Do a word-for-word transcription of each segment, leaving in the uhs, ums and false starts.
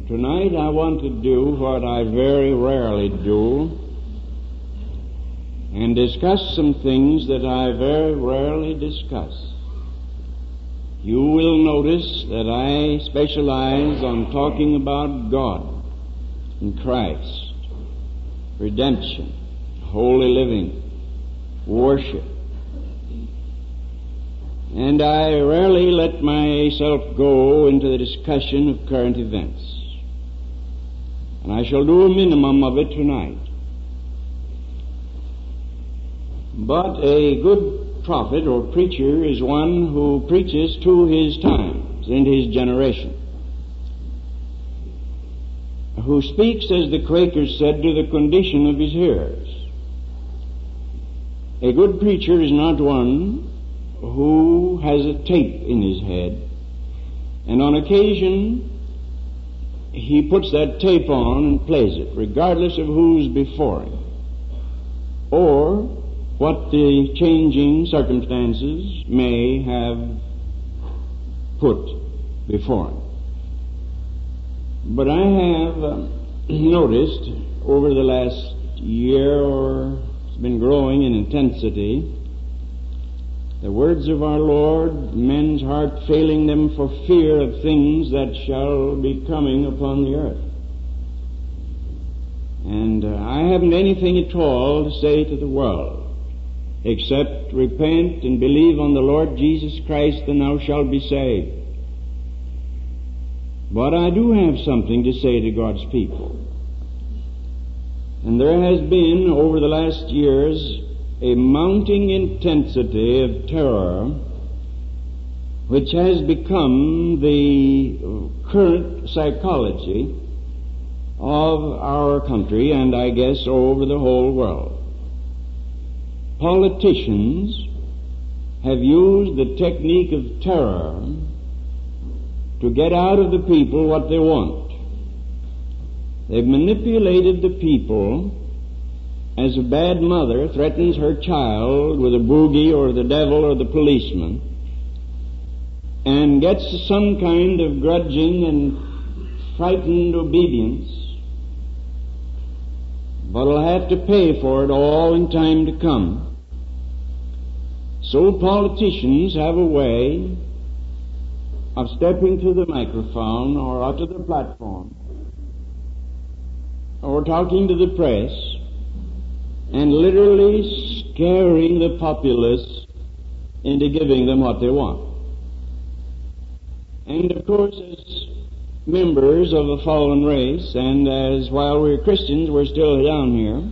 Tonight I want to do what I very rarely do and discuss some things that I very rarely discuss. You will notice that I specialize on talking about God and Christ, redemption, holy living, worship. And I rarely let myself go into the discussion of current events. And I shall do a minimum of it tonight. But a good prophet or preacher is one who preaches to his times and his generation, who speaks, as the Quakers said, to the condition of his hearers. A good preacher is not one who has a tape in his head, and on occasion he puts that tape on and plays it, regardless of who's before him, or what the changing circumstances may have put before him. But I have uh, noticed over the last year, or it's been growing in intensity, the words of our Lord, men's heart failing them for fear of things that shall be coming upon the earth. And uh, I haven't anything at all to say to the world except repent and believe on the Lord Jesus Christ, and thou shalt be saved. But I do have something to say to God's people. And there has been, over the last years, a mounting intensity of terror which has become the current psychology of our country, and I guess over the whole world. Politicians have used the technique of terror to get out of the people what they want. They've manipulated the people as a bad mother threatens her child with a boogie or the devil or the policeman and gets some kind of grudging and frightened obedience, but will have to pay for it all in time to come. So politicians have a way of stepping to the microphone or out to the platform or talking to the press and literally scaring the populace into giving them what they want. And of course, as members of a fallen race, and as while we're Christians, we're still down here,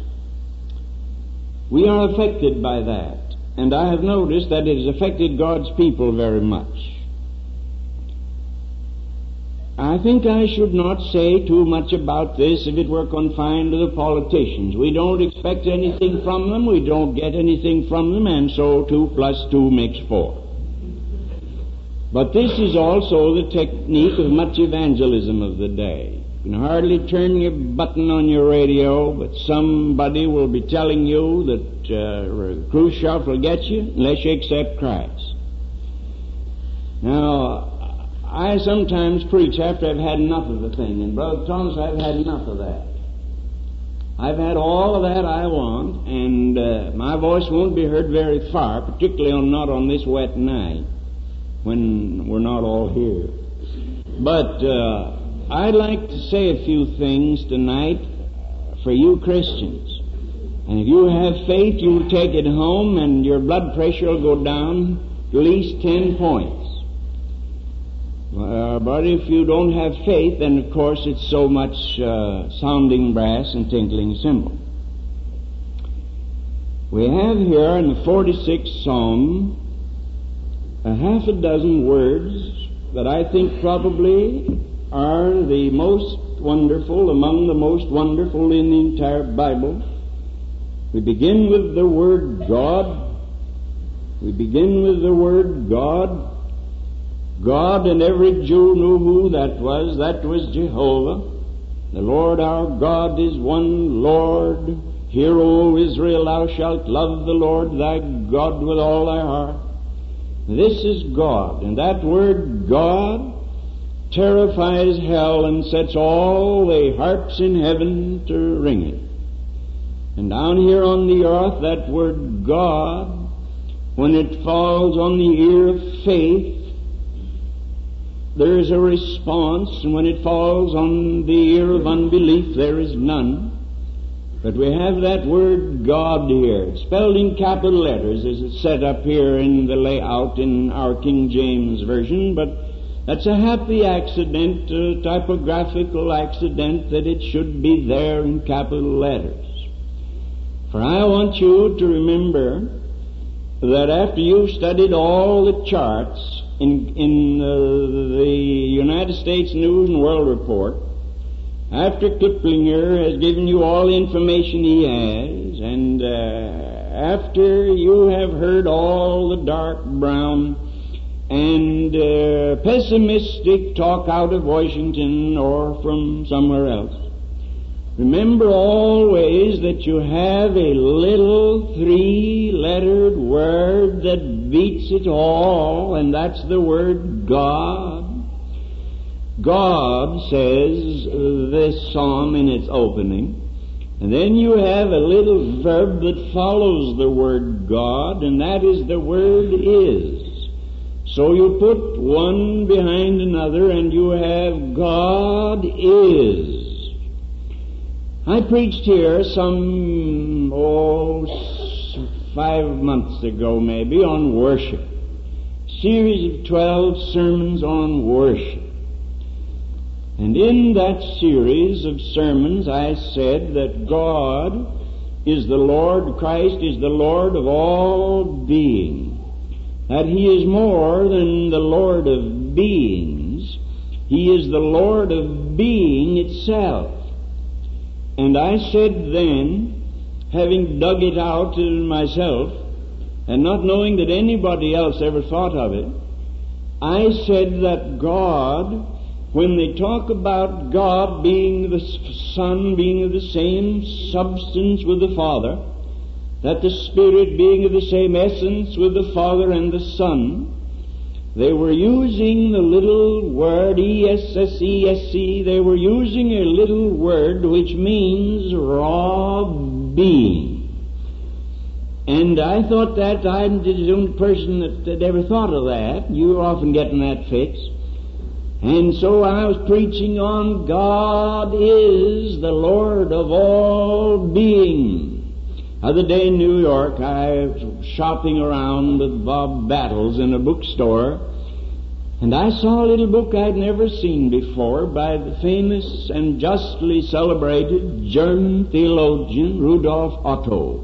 we are affected by that. And I have noticed that it has affected God's people very much. I think I should not say too much about this if it were confined to the politicians. We don't expect anything from them, we don't get anything from them, and so two plus two makes four. But this is also the technique of much evangelism of the day. You can hardly turn your button on your radio, but somebody will be telling you that uh, Khrushchev will get you unless you accept Christ. Now, I sometimes preach after I've had enough of the thing, and Brother Thomas, I've had enough of that. I've had all of that I want, and uh, my voice won't be heard very far, particularly on, not on this wet night when we're not all here. But uh, I'd like to say a few things tonight for you Christians. And if you have faith, you'll take it home, and your blood pressure will go down to at least ten points. Uh, but if you don't have faith, then of course it's so much uh, sounding brass and tinkling cymbal. We have here in the forty-sixth Psalm a half a dozen words that I think probably are the most wonderful, among the most wonderful in the entire Bible. We begin with the word God. We begin with the word God. God, and every Jew knew who that was. That was Jehovah. The Lord our God is one Lord. Hear, O Israel, thou shalt love the Lord thy God with all thy heart. This is God, and that word God terrifies hell and sets all the harps in heaven to ringing. And down here on the earth, that word God, when it falls on the ear of faith, there is a response, and when it falls on the ear of unbelief, there is none. But we have that word God here. It's spelled in capital letters as it's set up here in the layout in our King James Version, but that's a happy accident, a typographical accident, that it should be there in capital letters. For I want you to remember that after you've studied all the charts in, in uh, the United States News and World Report, after Kiplinger has given you all the information he has, and uh, after you have heard all the dark brown and uh, pessimistic talk out of Washington or from somewhere else, remember always that you have a little three-lettered word that beats it all, and that's the word God. God, says this psalm in its opening, and then you have a little verb that follows the word God, and that is the word is. So you put one behind another, and you have God is. I preached here some, oh, five months ago maybe, on worship. Series of twelve sermons on worship. And in that series of sermons I said that God is the Lord, Christ is the Lord of all being. That He is more than the Lord of beings. He is the Lord of being itself. And I said then, having dug it out in myself, and not knowing that anybody else ever thought of it, I said that God, when they talk about God being the Son, being of the same substance with the Father, that the Spirit being of the same essence with the Father and the Son, they were using the little word E S S E S C, they were using a little word which means raw being. And I thought that I'm the only person that, that ever thought of that. You're often getting that fix. And so I was preaching on God is the Lord of all being. The other day in New York, I was shopping around with Bob Battles in a bookstore, and I saw a little book I'd never seen before by the famous and justly celebrated German theologian Rudolf Otto.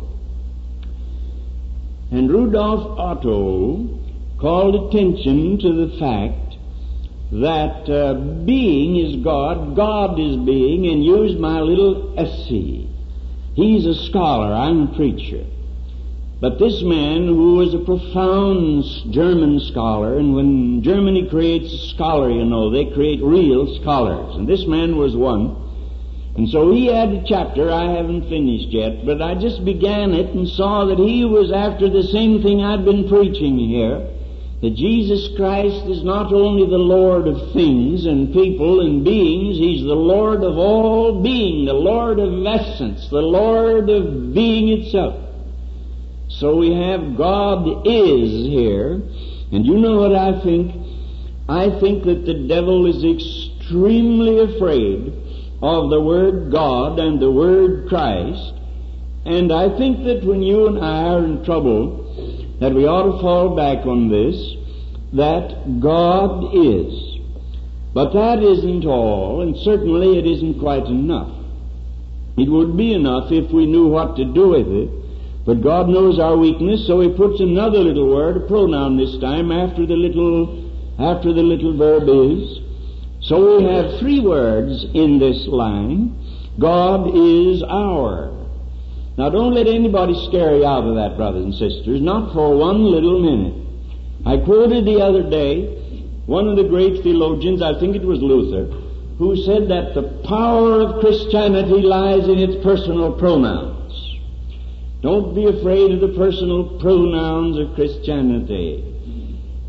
And Rudolf Otto called attention to the fact that uh, being is God, God is being, and used my little essay. He's a scholar, I'm a preacher. But this man, who was a profound German scholar, and when Germany creates a scholar, you know, they create real scholars, and this man was one. And so he had a chapter I haven't finished yet, but I just began it and saw that he was after the same thing I'd been preaching here, that Jesus Christ is not only the Lord of things and people and beings, He's the Lord of all being, the Lord of essence, the Lord of being itself. So we have God is here, and you know what I think? I think that the devil is extremely afraid of the word God and the word Christ, and I think that when you and I are in trouble, that we ought to fall back on this, that God is. But that isn't all, and certainly it isn't quite enough. It would be enough if we knew what to do with it, but God knows our weakness, so He puts another little word, a pronoun this time, after the little, after the little verb is. So we have three words in this line. God is our. Now don't let anybody scare you out of that, brothers and sisters, not for one little minute. I quoted the other day one of the great theologians, I think it was Luther, who said that the power of Christianity lies in its personal pronouns. Don't be afraid of the personal pronouns of Christianity.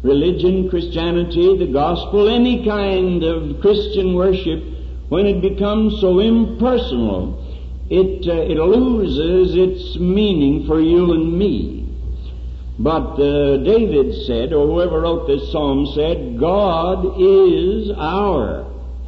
religion, Christianity, the gospel, any kind of Christian worship, when it becomes so impersonal, it, uh, it loses its meaning for you and me. But uh, David said, or whoever wrote this psalm said, God is our.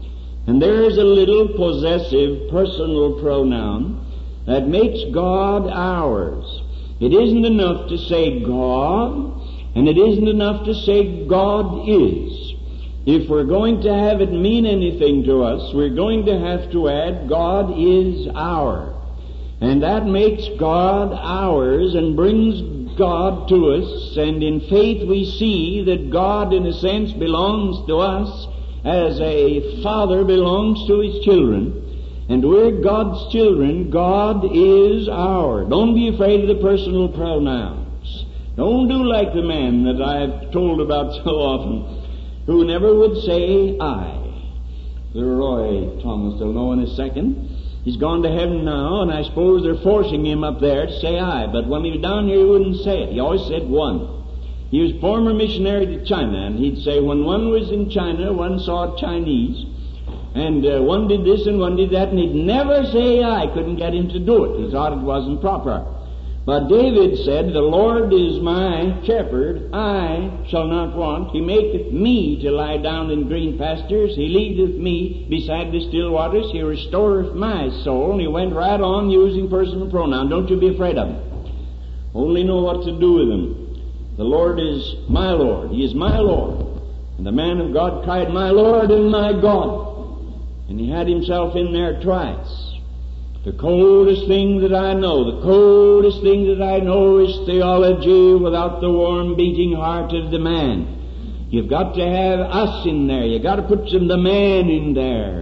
And there is a little possessive personal pronoun that makes God ours. It isn't enough to say God, and it isn't enough to say God is. If we're going to have it mean anything to us, we're going to have to add God is our. And that makes God ours and brings God to us, and in faith we see that God in a sense belongs to us as a father belongs to his children, and we're God's children. God is our. Don't be afraid of the personal pronouns. Don't do like the man that I've told about so often, who never would say I. The Roy Thomas will know in a second. He's gone to heaven now, and I suppose they're forcing him up there to say I. But when he was down here, he wouldn't say it. He always said one. He was former missionary to China, and he'd say when one was in China, one saw Chinese, and uh, one did this and one did that, and he'd never say I. Couldn't get him to do it. He thought it wasn't proper. But David said, the Lord is my shepherd, I shall not want. He maketh me to lie down in green pastures. He leadeth me beside the still waters. He restoreth my soul. And he went right on using personal pronoun. Don't you be afraid of him. Only know what to do with him. The Lord is my Lord. He is my Lord. And the man of God cried, my Lord and my God. And he had himself in there twice. The coldest thing that I know, the coldest thing that I know is theology without the warm beating heart of the man. You've got to have us in there. You've got to put some the man in there.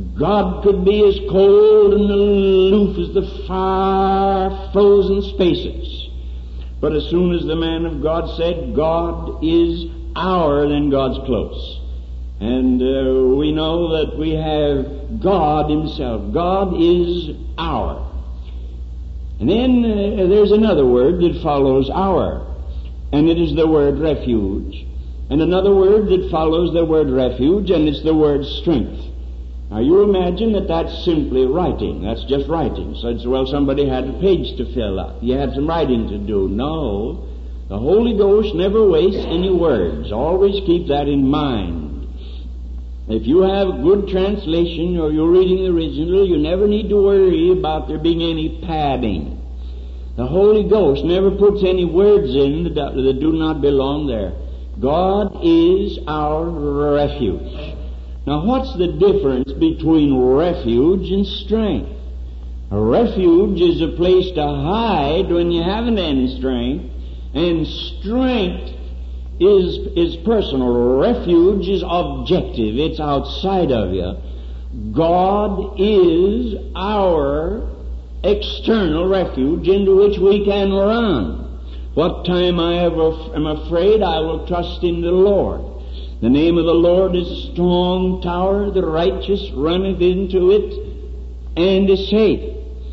God could be as cold and aloof as the far frozen spaces. But as soon as the man of God said, God is our, then God's close. And uh, we know that we have God himself. God is our. And then uh, there's another word that follows our, and it is the word refuge. And another word that follows the word refuge, and it's the word strength. Now you imagine that that's simply writing. That's just writing. So it's, well, somebody had a page to fill up. You had some writing to do. No. The Holy Ghost never wastes any words. Always keep that in mind. If you have a good translation or you're reading the original, you never need to worry about there being any padding. The Holy Ghost never puts any words in that, that do not belong there. God is our refuge. Now, what's the difference between refuge and strength? A refuge is a place to hide when you haven't any strength, and strength is is personal. Refuge is objective. It's outside of you. God is our external refuge into which we can run. What time I ever am afraid, I will trust in the Lord. The name of the Lord is a strong tower. The righteous runneth into it and is safe.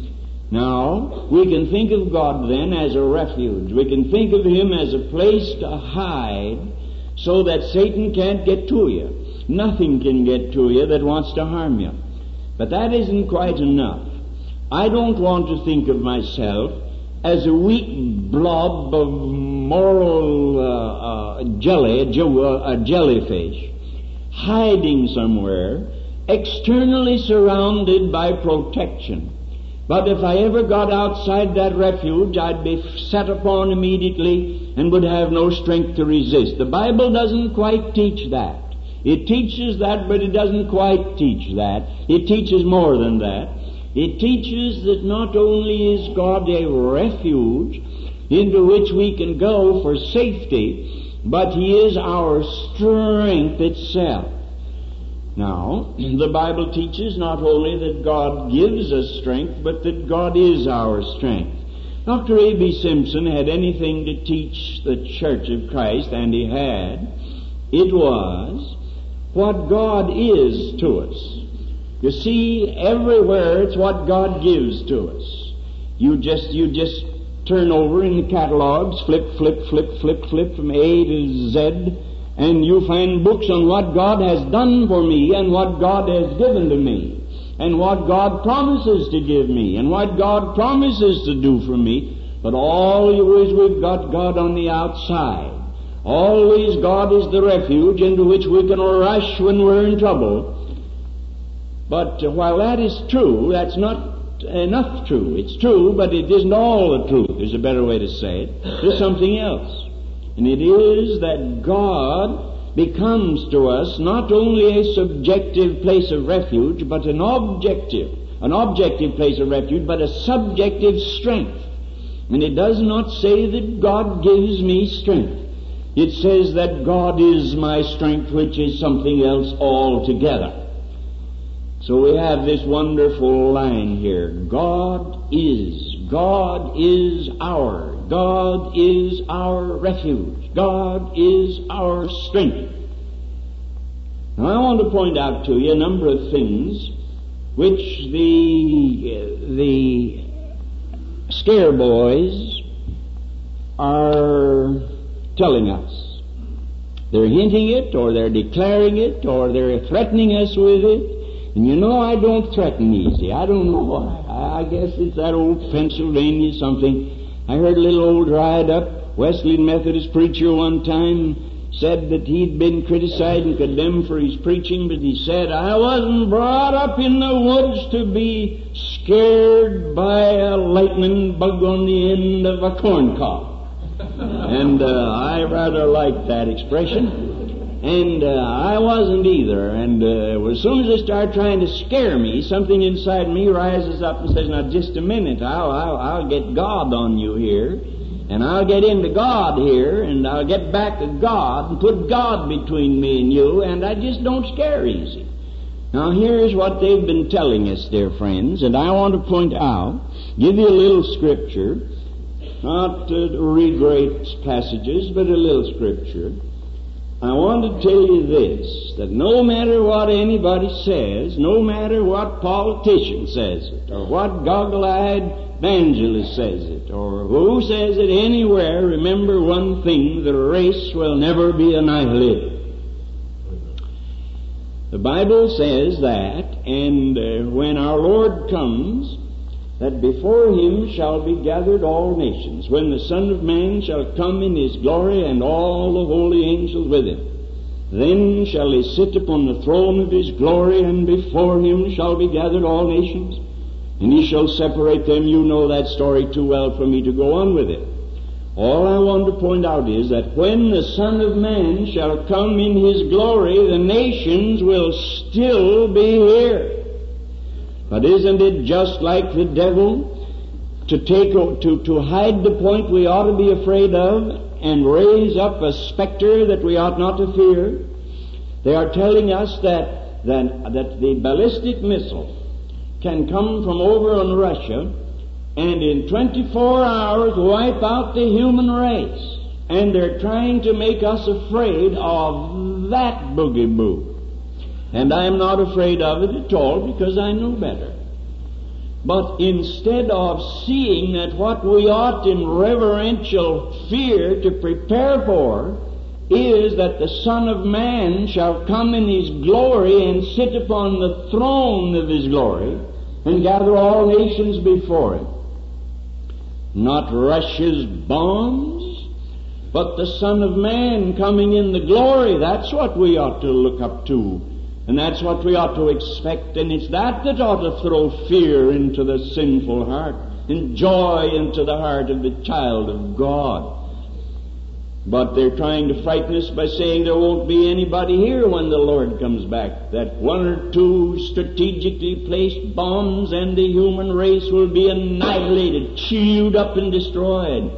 Now, we can think of God then as a refuge. We can think of Him as a place to hide so that Satan can't get to you. Nothing can get to you that wants to harm you. But that isn't quite enough. I don't want to think of myself as a weak blob of moral uh, uh, jelly, a, je- a jellyfish, hiding somewhere, externally surrounded by protection. But if I ever got outside that refuge, I'd be set upon immediately and would have no strength to resist. The Bible doesn't quite teach that. It teaches that, but it doesn't quite teach that. It teaches more than that. It teaches that not only is God a refuge into which we can go for safety, but He is our strength itself. Now, the Bible teaches not only that God gives us strength, but that God is our strength. Doctor A B Simpson had anything to teach the Church of Christ, and he had, it was what God is to us. You see, everywhere it's what God gives to us. You just, you just turn over in the catalogs, flip, flip, flip, flip, flip from A to Z, And you find books on what God has done for me and what God has given to me and what God promises to give me and what God promises to do for me. But always we've got God on the outside. Always God is the refuge into which we can rush when we're in trouble. But while that is true, that's not enough true. It's true, but it isn't all the truth. There's a better way to say it. There's something else. And it is that God becomes to us not only a subjective place of refuge, but an objective, an objective place of refuge, but a subjective strength. And it does not say that God gives me strength. It says that God is my strength, which is something else altogether. So we have this wonderful line here. God is. God is our. God is our refuge. God is our strength. Now I want to point out to you a number of things which the, the scare boys are telling us. They're hinting it, or they're declaring it, or they're threatening us with it. And you know I don't threaten easy. I don't know why. I guess it's that old Pennsylvania something. I heard a little old dried-up Wesleyan Methodist preacher one time said that he'd been criticized and condemned for his preaching, but he said, I wasn't brought up in the woods to be scared by a lightning bug on the end of a corn cob. And uh, I rather like that expression. And uh, I wasn't either. And uh, as soon as they start trying to scare me, something inside me rises up and says, now just a minute, I'll, I'll, I'll get God on you here. And I'll get into God here, and I'll get back to God and put God between me and you, and I just don't scare easy. Now here's what they've been telling us, dear friends, and I want to point out, give you a little scripture, not to read great passages, but a little scripture. I want to tell you this, that no matter what anybody says, no matter what politician says it, or what goggle-eyed evangelist says it, or who says it anywhere, remember one thing, the race will never be annihilated. The Bible says that, and uh, when our Lord comes, that before him shall be gathered all nations, when the Son of Man shall come in his glory and all the holy angels with him. Then shall he sit upon the throne of his glory, and before him shall be gathered all nations. And he shall separate them. You know that story too well for me to go on with it. All I want to point out is that when the Son of Man shall come in his glory, the nations will still be here. But isn't it just like the devil to take to, to hide the point we ought to be afraid of and raise up a specter that we ought not to fear? They are telling us that, that, that the ballistic missile can come from over on Russia and in twenty-four hours wipe out the human race. And they're trying to make us afraid of that boogie-boo. And I'm not afraid of it at all because I know better. But instead of seeing that what we ought in reverential fear to prepare for is that the Son of Man shall come in his glory and sit upon the throne of his glory and gather all nations before him. Not Russia's bombs, but the Son of Man coming in the glory. That's what we ought to look up to. And that's what we ought to expect. And it's that that ought to throw fear into the sinful heart and joy into the heart of the child of God. But they're trying to frighten us by saying there won't be anybody here when the Lord comes back. That one or two strategically placed bombs and the human race will be annihilated, chewed up and destroyed.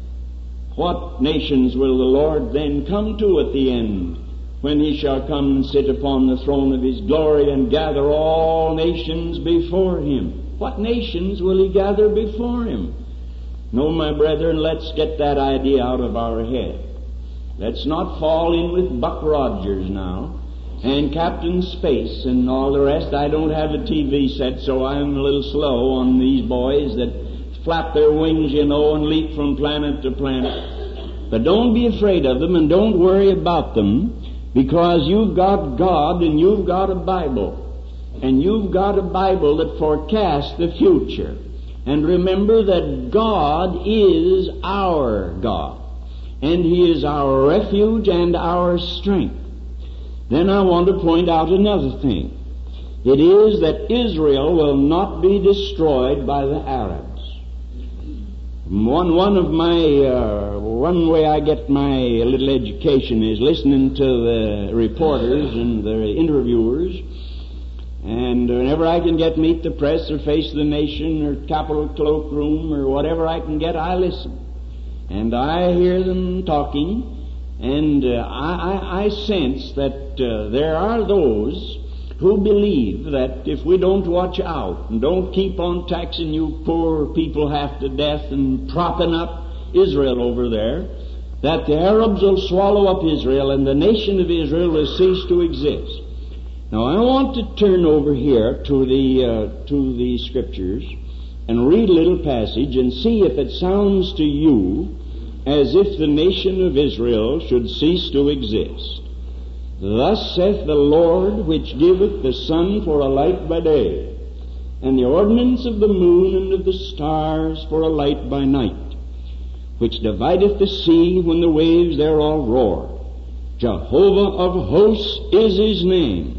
What nations will the Lord then come to at the end, when he shall come and sit upon the throne of his glory and gather all nations before him? What nations will he gather before him? No, my brethren, let's get that idea out of our head. Let's not fall in with Buck Rogers now and Captain Space and all the rest. I don't have a T V set, so I'm a little slow on these boys that flap their wings, you know, and leap from planet to planet. But don't be afraid of them and don't worry about them. Because you've got God and you've got a Bible. And you've got a Bible that forecasts the future. And remember that God is our God. And He is our refuge and our strength. Then I want to point out another thing. It is that Israel will not be destroyed by the Arabs. One, one of my, uh, one way I get my little education is listening to the reporters and the interviewers. And whenever I can get meet the press or Face of the Nation or Capitol Cloakroom or whatever I can get, I listen. And I hear them talking. And uh, I, I, I sense that uh, there are those who believe that if we don't watch out and don't keep on taxing you poor people half to death and propping up Israel over there, that the Arabs will swallow up Israel and the nation of Israel will cease to exist. Now I want to turn over here to the uh, to the Scriptures and read a little passage and see if it sounds to you as if the nation of Israel should cease to exist. Thus saith the Lord, which giveth the sun for a light by day, and the ordinance of the moon and of the stars for a light by night, which divideth the sea when the waves thereof roar. Jehovah of hosts is His name.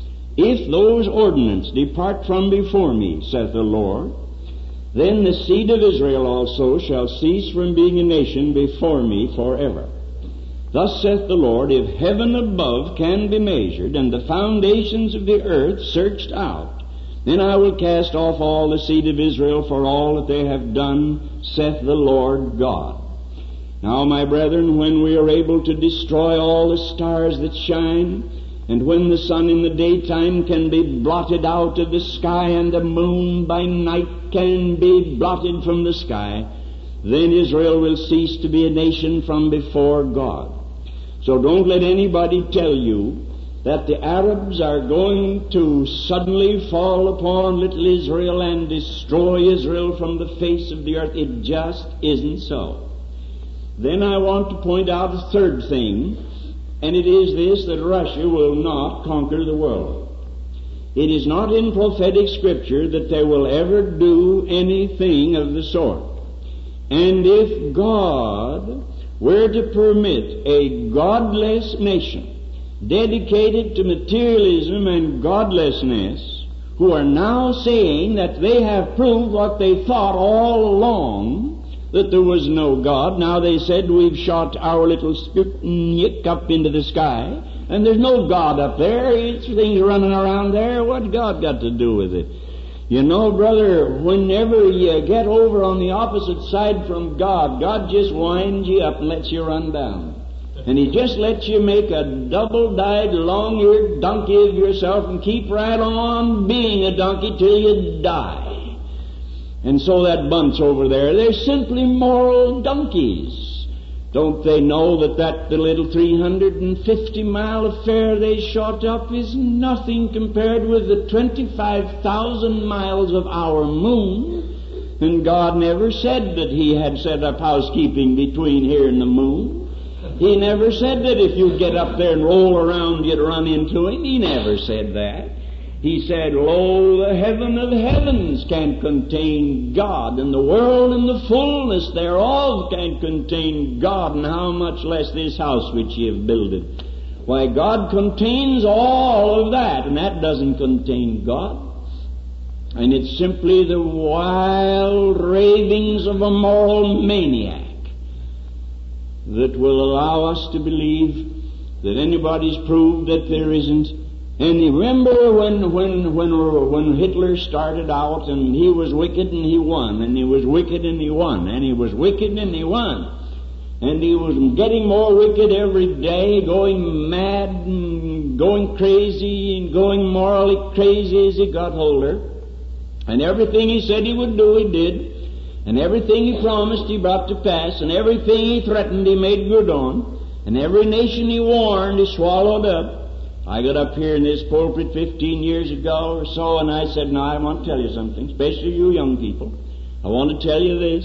If those ordinances depart from before me, saith the Lord, then the seed of Israel also shall cease from being a nation before me forever. Thus saith the Lord, if heaven above can be measured, and the foundations of the earth searched out, then I will cast off all the seed of Israel for all that they have done, saith the Lord God. Now, my brethren, when we are able to destroy all the stars that shine, and when the sun in the daytime can be blotted out of the sky, and the moon by night can be blotted from the sky, then Israel will cease to be a nation from before God. So don't let anybody tell you that the Arabs are going to suddenly fall upon little Israel and destroy Israel from the face of the earth. It just isn't so. Then I want to point out a third thing, and it is this, that Russia will not conquer the world. It is not in prophetic Scripture that they will ever do anything of the sort. And if God were to permit a godless nation dedicated to materialism and godlessness, who are now saying that they have proved what they thought all along, that there was no God. Now they said we've shot our little Sputnik up into the sky, and there's no God up there. It's things running around there. What's God got to do with it? You know, brother, whenever you get over on the opposite side from God, God just winds you up and lets you run down. And He just lets you make a double-dyed, long-eared donkey of yourself and keep right on being a donkey till you die. And so that bunch over there, they're simply moral donkeys. Don't they know that that the little three hundred fifty mile affair they shot up is nothing compared with the twenty-five thousand miles of our moon? And God never said that He had set up housekeeping between here and the moon. He never said that if you get up there and roll around you'd run into Him. He never said that. He said, lo, the heaven of heavens can contain God, and the world and the fullness thereof can contain God, and how much less this house which ye have builded. Why, God contains all of that, and that doesn't contain God. And it's simply the wild ravings of a moral maniac that will allow us to believe that anybody's proved that there isn't. And you remember when when when when Hitler started out, and he was wicked and he won, and he was wicked and he won, and he was wicked and he won, and he was getting more wicked every day, going mad and going crazy and going morally crazy as he got older. And everything he said he would do, he did, and everything he promised he brought to pass, and everything he threatened he made good on, and every nation he warned he swallowed up. I got up here in this pulpit fifteen years ago or so, and I said, now I want to tell you something, especially you young people. I want to tell you this.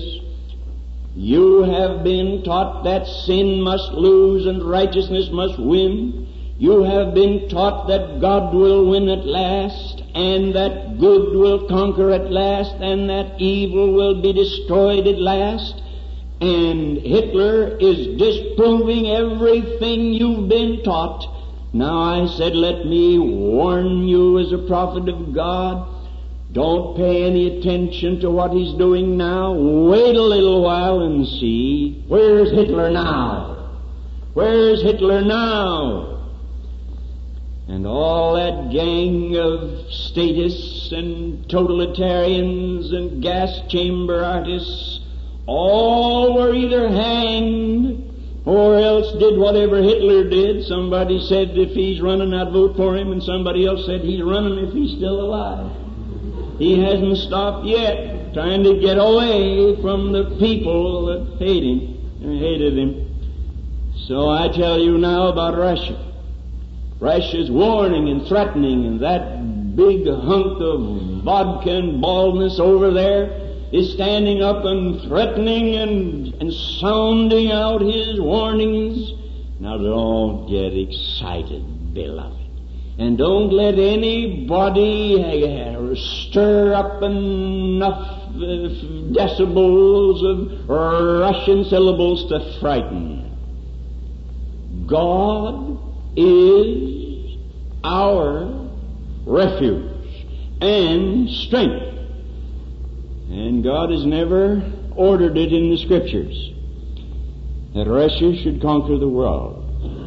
You have been taught that sin must lose and righteousness must win. You have been taught that God will win at last, and that good will conquer at last, and that evil will be destroyed at last. And Hitler is disproving everything you've been taught. Now I said, let me warn you as a prophet of God, don't pay any attention to what he's doing now. Wait a little while and see. Where's Hitler now? Where's Hitler now? And all that gang of statists and totalitarians and gas chamber artists, all were either hanged or else did whatever Hitler did. Somebody said if he's running, I'd vote for him, and somebody else said he's running if he's still alive. He hasn't stopped yet, trying to get away from the people that hate him and hated him. So I tell you now about Russia. Russia's warning and threatening, and that big hunk of vodka and baldness over there is standing up and threatening and, and sounding out his warnings. Now don't get excited, beloved. And don't let anybody uh, stir up enough uh, decibels of Russian syllables to frighten you. God is our refuge and strength. And God has never ordered it in the Scriptures that Russia should conquer the world.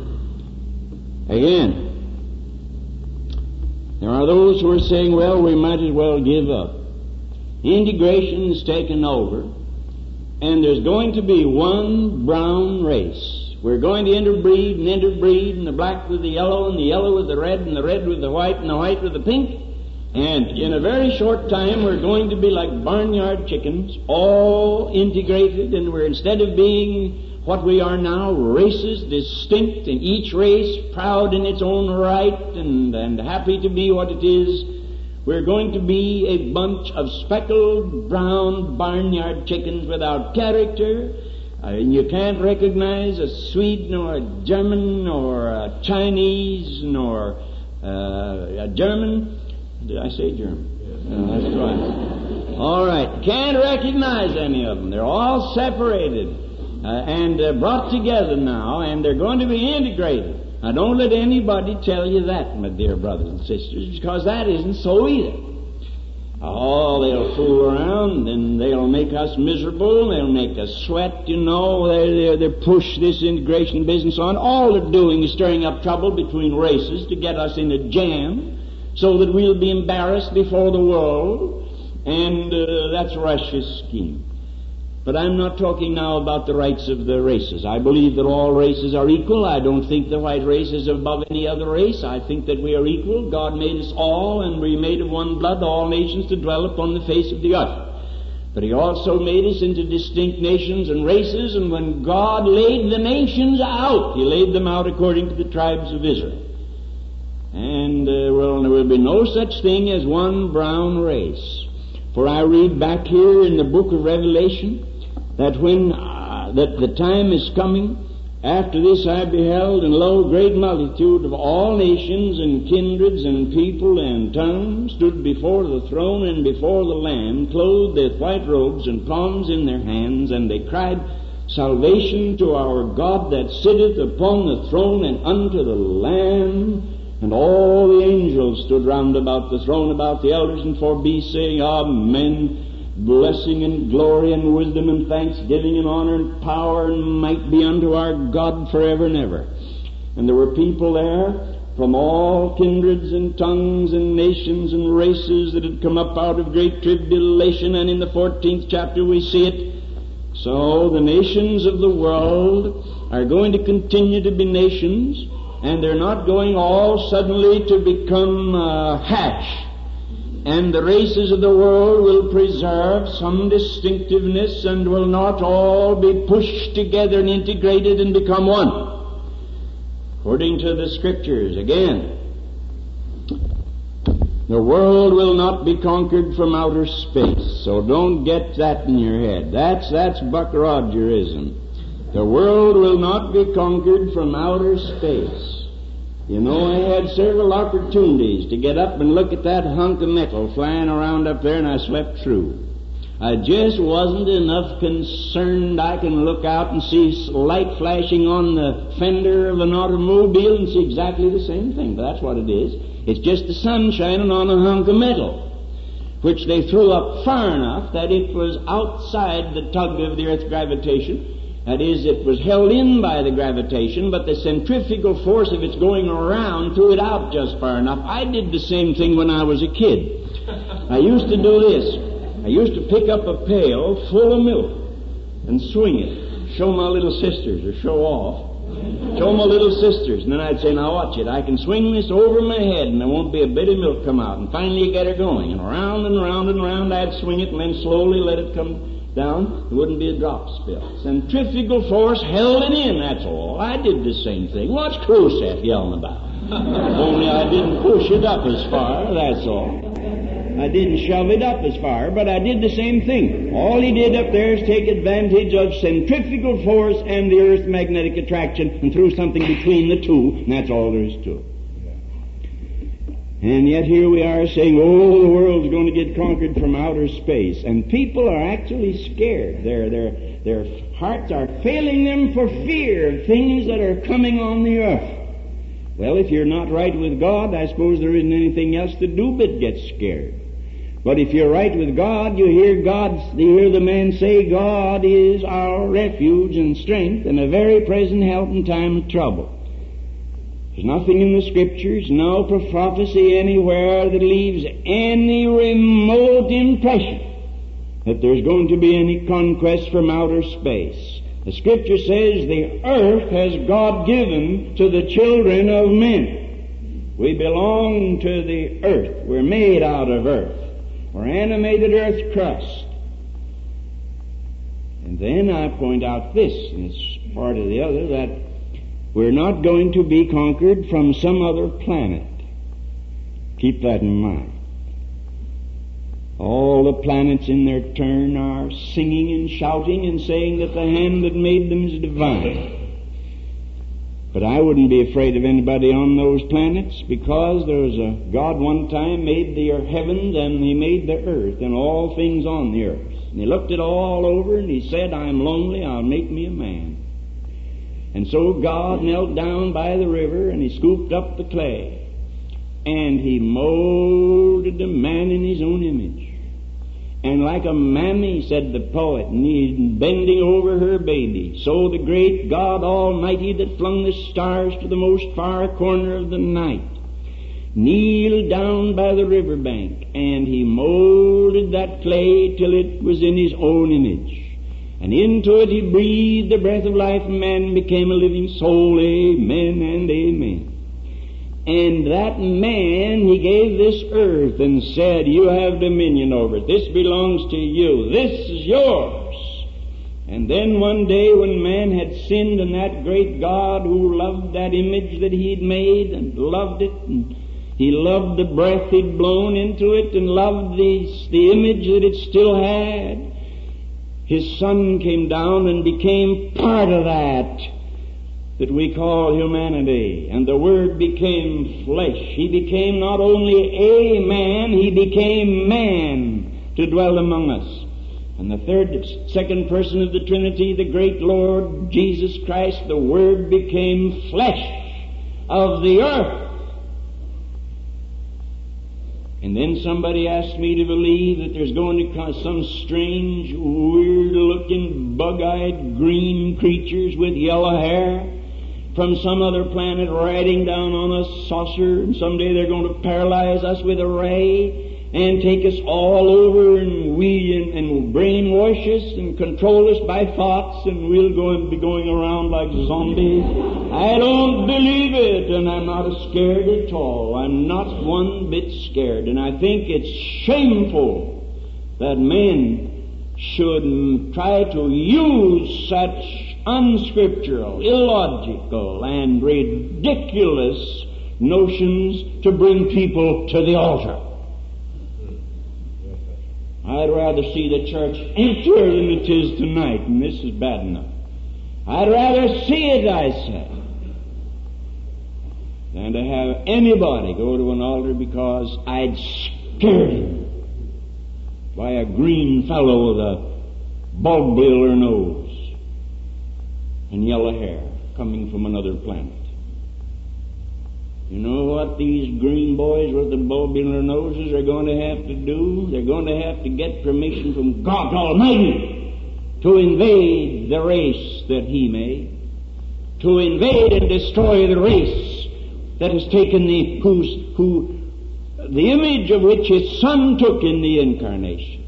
Again, there are those who are saying, well, we might as well give up. Integration is taken over, and there's going to be one brown race. We're going to interbreed and interbreed, and the black with the yellow, and the yellow with the red, and the red with the white, and the white with the pink. And in a very short time, we're going to be like barnyard chickens, all integrated, and we're, instead of being what we are now, races distinct, and each race proud in its own right and, and happy to be what it is, we're going to be a bunch of speckled brown barnyard chickens without character. Uh, and you can't recognize a Swede nor a German nor a Chinese nor uh, a German. Did I say German? Uh, that's right. All right. Can't recognize any of them. They're all separated uh, and uh, brought together now, and they're going to be integrated. Now, don't let anybody tell you that, my dear brothers and sisters, because that isn't so either. Oh, they'll fool around, and they'll make us miserable, they'll make us sweat, you know, they they push this integration business on. All they're doing is stirring up trouble between races to get us in a jam, so that we'll be embarrassed before the world, and uh, that's Russia's scheme. But I'm not talking now about the rights of the races. I believe that all races are equal. I don't think the white race is above any other race. I think that we are equal. God made us all, and we made of one blood all nations to dwell upon the face of the earth. But He also made us into distinct nations and races, and when God laid the nations out, He laid them out according to the tribes of Israel. And uh, well, there will be no such thing as one brown race. For I read back here in the book of Revelation that when uh, that the time is coming, after this I beheld, and lo, great multitude of all nations and kindreds and people and tongues stood before the throne and before the Lamb, clothed with white robes and palms in their hands, and they cried, Salvation to our God that sitteth upon the throne and unto the Lamb. And all the angels stood round about the throne, about the elders and four beasts, saying, Amen. Blessing and glory and wisdom and thanksgiving and honor and power and might be unto our God forever and ever. And there were people there from all kindreds and tongues and nations and races that had come up out of great tribulation, and in the fourteenth chapter we see it. So the nations of the world are going to continue to be nations, and they're not going all suddenly to become uh, hash. And the races of the world will preserve some distinctiveness and will not all be pushed together and integrated and become one. According to the Scriptures, again, the world will not be conquered from outer space. So don't get that in your head. That's, that's Buck Rogerism. The world will not be conquered from outer space. You know, I had several opportunities to get up and look at that hunk of metal flying around up there, and I slept through. I just wasn't enough concerned I can look out and see light flashing on the fender of an automobile and see exactly the same thing. But that's what it is. It's just the sun shining on a hunk of metal, which they threw up far enough that it was outside the tug of the Earth's gravitation. That is, it was held in by the gravitation, but the centrifugal force of its going around threw it out just far enough. I did the same thing when I was a kid. I used to do this. I used to pick up a pail full of milk and swing it, show my little sisters, or show off, show my little sisters, and then I'd say, now watch it, I can swing this over my head and there won't be a bit of milk come out, and finally you get her going, and around and round and round I'd swing it and then slowly let it come down. There wouldn't be a drop spill. Centrifugal force held it in, that's all. I did the same thing. What's Khrushchev yelling about? Only I didn't push it up as far, that's all. I didn't shove it up as far, but I did the same thing. All he did up there is take advantage of centrifugal force and the Earth's magnetic attraction and threw something between the two, and that's all there is to it. And yet here we are saying, oh, the world's going to get conquered from outer space. And people are actually scared. Their, their, their hearts are failing them for fear of things that are coming on the earth. Well, if you're not right with God, I suppose there isn't anything else to do but get scared. But if you're right with God, you hear God, you hear the man say, God is our refuge and strength and a very present help in time of trouble. There's nothing in the Scriptures, no prophecy anywhere that leaves any remote impression that there's going to be any conquest from outer space. The Scripture says the earth has God given to the children of men. We belong to the earth. We're made out of earth. We're animated earth's crust. And then I point out this, and it's part of the other, that we're not going to be conquered from some other planet. Keep that in mind. All the planets in their turn are singing and shouting and saying that the hand that made them is divine. But I wouldn't be afraid of anybody on those planets, because there was a God one time made the heavens and He made the earth and all things on the earth. And He looked it all over and He said, I'm lonely, I'll make me a man. And so God knelt down by the river and He scooped up the clay and He molded the man in His own image. And like a mammy, said the poet, bending over her baby, so the great God Almighty that flung the stars to the most far corner of the night kneeled down by the riverbank, and He molded that clay till it was in His own image. And into it He breathed the breath of life, and man became a living soul. Amen and amen. And that man He gave this earth and said, you have dominion over it. This belongs to you. This is yours. And then one day when man had sinned, and that great God who loved that image that He'd made and loved it, and He loved the breath He'd blown into it and loved the, the image that it still had, His Son came down and became part of that that we call humanity, and the Word became flesh. He became not only a man, He became man to dwell among us. And the third, second person of the Trinity, the great Lord Jesus Christ, the Word became flesh of the earth. And then somebody asked me to believe that there's going to come some strange, weird-looking, bug-eyed, green creatures with yellow hair from some other planet riding down on a saucer, and someday they're going to paralyze us with a ray and take us all over, and we and, and brainwash us and control us by thoughts, and we'll go and be going around like zombies. I don't believe it, and I'm not scared at all. I'm not one bit scared, and I think it's shameful that men should try to use such unscriptural, illogical, and ridiculous notions to bring people to the altar. I'd rather see the church emptier than it is tonight, and this is bad enough. I'd rather see it, I say, than to have anybody go to an altar because I'd scared him by a green fellow with a bulb-biller nose and yellow hair coming from another planet. You know what these green boys with the bulb-biller noses are going to have to do? They're going to have to get permission from God Almighty to invade the race that He made, to invade and destroy the race that has taken the whose who the image of which His Son took in the incarnation.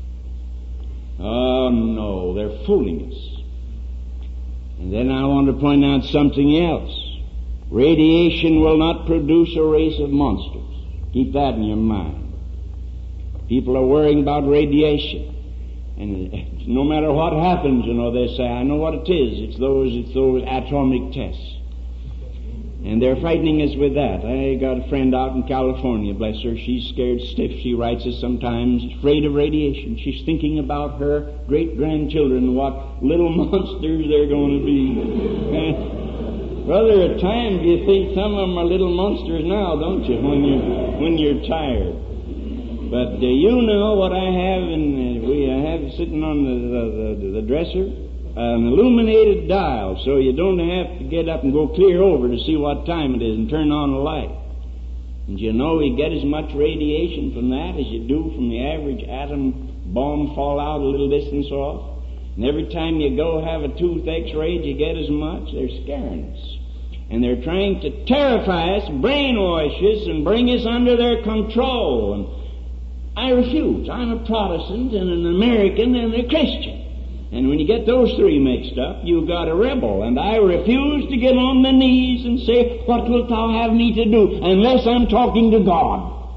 Oh no, they're fooling us. And then I want to point out something else. Radiation will not produce a race of monsters. Keep that in your mind. People are worrying about radiation. And no matter what happens, you know, they say, I know what it is. It's those, it's those atomic tests. And they're frightening us with that. I got a friend out in California, bless her. She's scared stiff. She writes us sometimes, afraid of radiation. She's thinking about her great-grandchildren, what little monsters they're going to be. Brother, at times you think some of them are little monsters now, don't you, when you're, when you're tired. But uh, you know what I have, and uh, we have sitting on the, the, the, the dresser, an illuminated dial, so you don't have to get up and go clear over to see what time it is and turn on the light. And you know we get as much radiation from that as you do from the average atom bomb fallout a little distance off. And every time you go have a tooth x-ray, you get as much. They're scaring us. And they're trying to terrify us, brainwash us, and bring us under their control. And I refuse. I'm a Protestant and an American and a Christian. And when you get those three mixed up, you've got a rebel. And I refuse to get on my knees and say, what wilt thou have me to do? Unless I'm talking to God.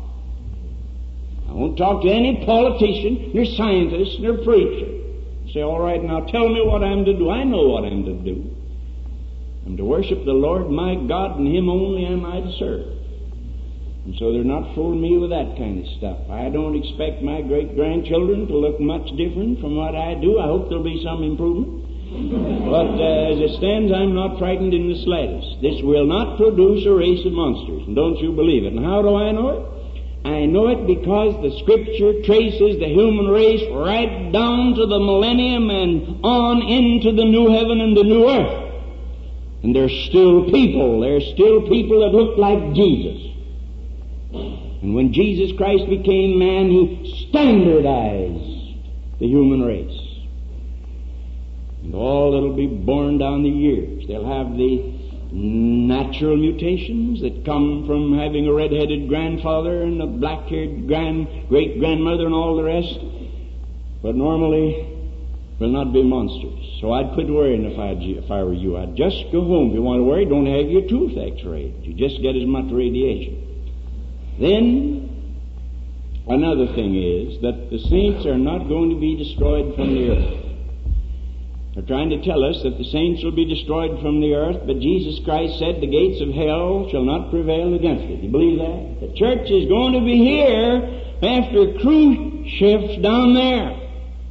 I won't talk to any politician, nor scientist, nor preacher. Say, all right, now tell me what I'm to do. I know what I'm to do. I'm to worship the Lord my God, and Him only am I to serve. And so they're not fooling me with that kind of stuff. I don't expect my great-grandchildren to look much different from what I do. I hope there'll be some improvement. But uh, as it stands, I'm not frightened in the slightest. This will not produce a race of monsters, and don't you believe it. And how do I know it? I know it because the Scripture traces the human race right down to the millennium and on into the new heaven and the new earth. And there's still people, there's still people that look like Jesus. And when Jesus Christ became man, He standardized the human race. And all that'll be born down the years, they'll have the natural mutations that come from having a red-headed grandfather and a black-haired grand, great-grandmother and all the rest, but normally will not be monsters. So I'd quit worrying if, I'd, if I were you. I'd just go home. If you want to worry, don't have your tooth x-rayed. You just get as much radiation. Then, another thing is that the saints are not going to be destroyed from the earth. They're trying to tell us that the saints will be destroyed from the earth, but Jesus Christ said the gates of hell shall not prevail against it. You believe that? The church is going to be here after cruise ships down there.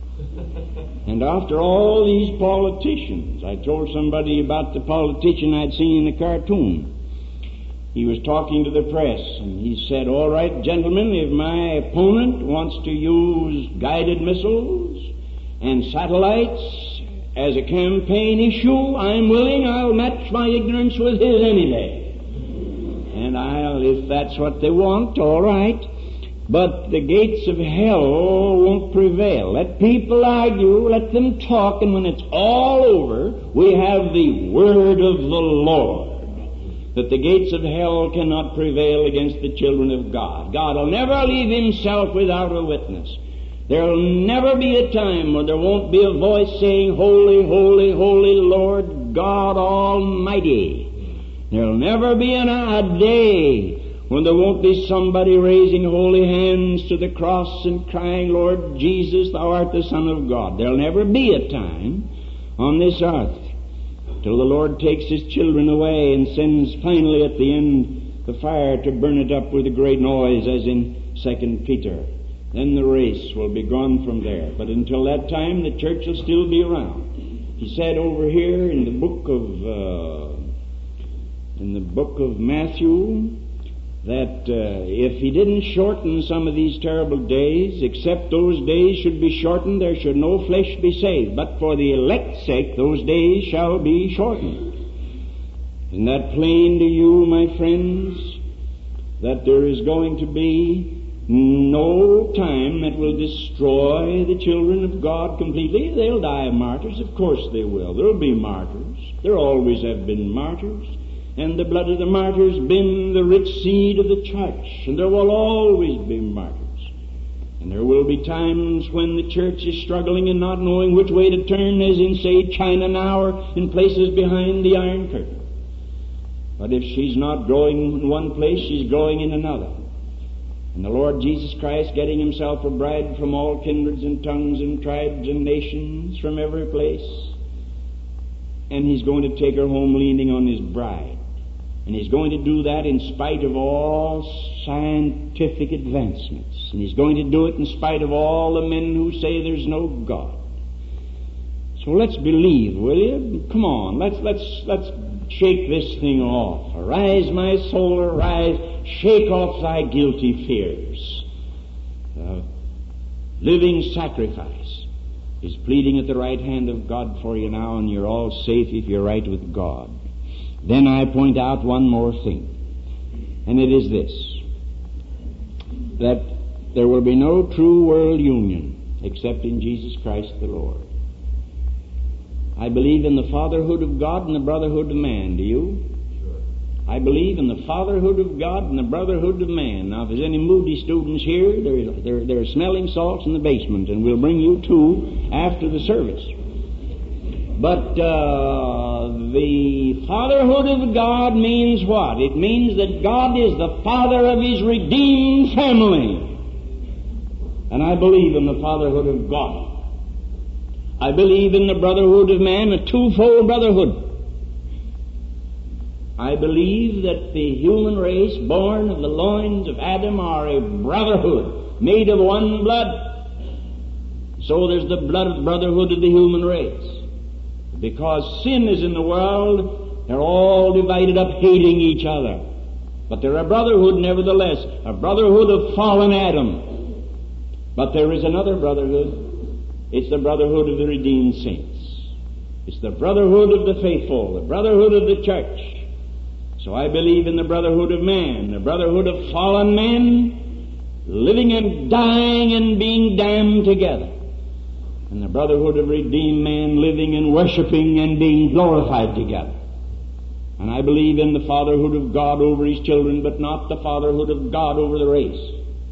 And after all these politicians, I told somebody about the politician I'd seen in the cartoon. He was talking to the press, and he said, all right, gentlemen, if my opponent wants to use guided missiles and satellites as a campaign issue, I'm willing. I'll match my ignorance with his any day. And I'll, if that's what they want, all right. But the gates of hell won't prevail. Let people argue, let them talk, and when it's all over, we have the word of the Lord, that the gates of hell cannot prevail against the children of God. God will never leave Himself without a witness. There'll never be a time when there won't be a voice saying, Holy, holy, holy Lord God Almighty. There'll never be an, a day when there won't be somebody raising holy hands to the cross and crying, Lord Jesus, Thou art the Son of God. There'll never be a time on this earth till the Lord takes His children away and sends finally at the end the fire to burn it up with a great noise, as in Second Peter. Then the race will be gone from there. But until that time, the church will still be around. He said over here in the book of uh, in the book of Matthew that uh, if he didn't shorten some of these terrible days, except those days should be shortened, there should no flesh be saved. But for the elect's sake, those days shall be shortened. Isn't that plain to you, my friends, that there is going to be no time that will destroy the children of God completely? They'll die of martyrs. Of course they will. There'll be martyrs. There always have been martyrs. And the blood of the martyrs been the rich seed of the church. And there will always be martyrs. And there will be times when the church is struggling and not knowing which way to turn, as in, say, China now, or in places behind the Iron Curtain. But if she's not growing in one place, she's growing in another. And the Lord Jesus Christ getting himself a bride from all kindreds and tongues and tribes and nations from every place. And he's going to take her home leaning on his bride. And he's going to do that in spite of all scientific advancements. And he's going to do it in spite of all the men who say there's no God. So let's believe, will you? Come on, let's let's let's shake this thing off. Arise, my soul, arise. Shake off thy guilty fears. The living sacrifice is pleading at the right hand of God for you now, and you're all safe if you're right with God. Then I point out one more thing, and it is this, that there will be no true world union except in Jesus Christ the Lord. I believe in the fatherhood of God and the brotherhood of man. Do you? Sure. I believe in the fatherhood of God and the brotherhood of man. Now, if there's any Moody students here, there, there, there are smelling salts in the basement, and we'll bring you two after the service. But uh, the fatherhood of God means what? It means that God is the father of his redeemed family. And I believe in the fatherhood of God. I believe in the brotherhood of man, a twofold brotherhood. I believe that the human race born of the loins of Adam are a brotherhood made of one blood. So there's the blood brotherhood of the human race. Because sin is in the world, they're all divided up hating each other. But they're a brotherhood nevertheless, a brotherhood of fallen Adam. But there is another brotherhood. It's the brotherhood of the redeemed saints. It's the brotherhood of the faithful, the brotherhood of the church. So I believe in the brotherhood of man, the brotherhood of fallen men, living and dying and being damned together. And the brotherhood of redeemed man, living and worshiping and being glorified together. And I believe in the fatherhood of God over his children, but not the fatherhood of God over the race.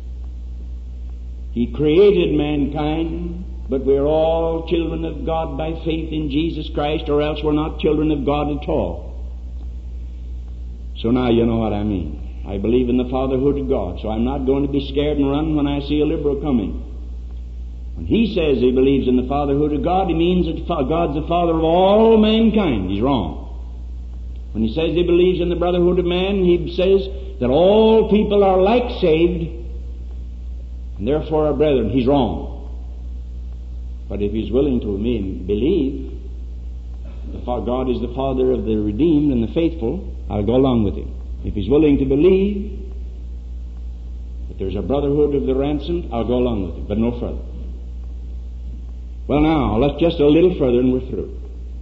He created mankind, but we're all children of God by faith in Jesus Christ, or else we're not children of God at all. So now you know what I mean. I believe in the fatherhood of God, so I'm not going to be scared and run when I see a liberal coming. When he says he believes in the fatherhood of God, he means that God's the father of all mankind. He's wrong. When he says he believes in the brotherhood of man, he says that all people are like saved, and therefore are brethren. He's wrong. But if he's willing to believe that God is the father of the redeemed and the faithful, I'll go along with him. If he's willing to believe that there's a brotherhood of the ransomed, I'll go along with him, but no further. Well, now, let's just a little further and we're through.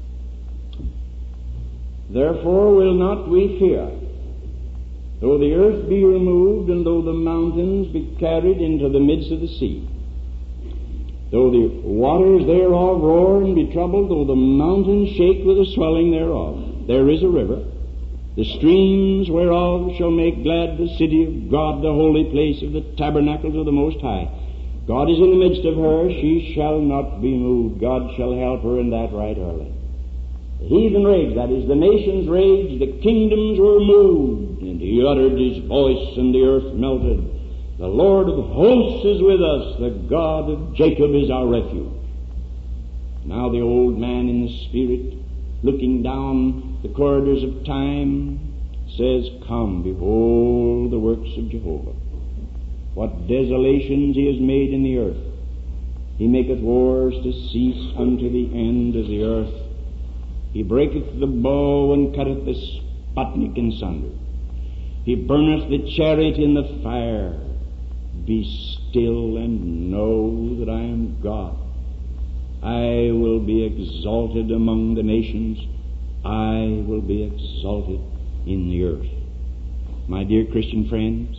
Therefore will not we fear, though the earth be removed, and though the mountains be carried into the midst of the sea. Though the waters thereof roar and be troubled, though the mountains shake with the swelling thereof. There is a river, the streams whereof shall make glad the city of God, the holy place of the tabernacles of the Most High. God is in the midst of her, she shall not be moved. God shall help her in that right early. The heathen rage, that is, the nations raged, the kingdoms were moved, and he uttered his voice, and the earth melted. The Lord of hosts is with us, the God of Jacob is our refuge. Now the old man in the Spirit, looking down the corridors of time, says, Come, behold the works of Jehovah. What desolations he has made in the earth. He maketh wars to cease unto the end of the earth. He breaketh the bow and cutteth the Sputnik in sunder. He burneth the chariot in the fire. Be still and know that I am God. I will be exalted among the nations. I will be exalted in the earth. My dear Christian friends,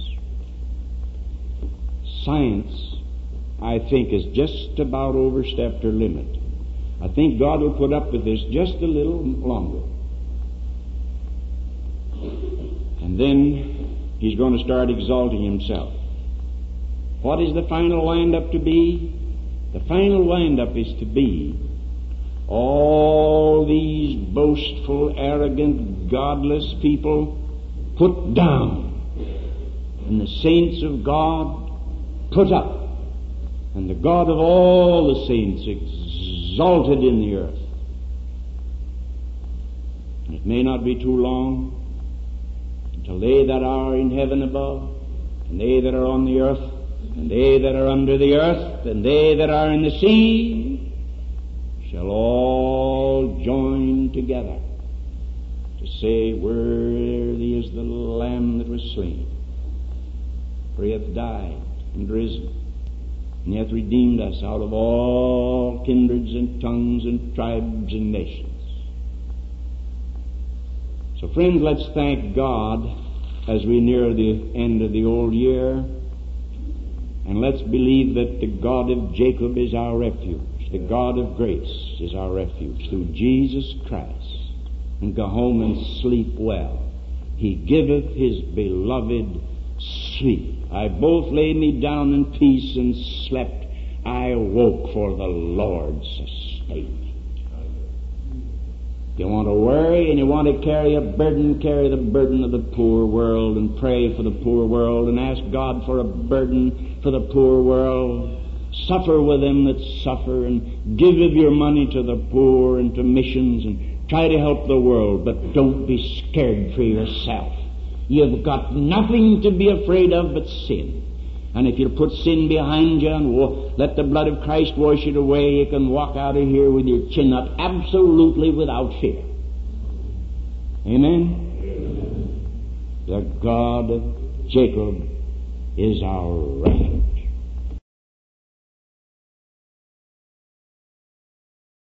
science, I think, has just about overstepped her limit. I think God will put up with this just a little longer. And then He's going to start exalting Himself. What is the final wind-up to be? The final wind-up is to be all these boastful, arrogant, godless people put down, and the saints of God put up, and the God of all the saints exalted in the earth. And it may not be too long until they that are in heaven above, and they that are on the earth, and they that are under the earth, and they that are in the sea, shall all join together to say, Worthy is the Lamb that was slain, for He hath died and risen, and He hath redeemed us out of all kindreds and tongues and tribes and nations. So, friends, let's thank God as we near the end of the old year. And let's believe that the God of Jacob is our refuge. The God of grace is our refuge through Jesus Christ. And go home and sleep well. He giveth His beloved sleep. I both lay me down in peace and slept. I awoke, for the Lord sustained me. If you want to worry and you want to carry a burden, carry the burden of the poor world and pray for the poor world and ask God for a burden for the poor world. Suffer with them that suffer and give of your money to the poor and to missions and try to help the world, but don't be scared for yourself. You've got nothing to be afraid of but sin. And if you put sin behind you and wo- let the blood of Christ wash it away, you can walk out of here with your chin up absolutely without fear. Amen? The God of Jacob is our refuge.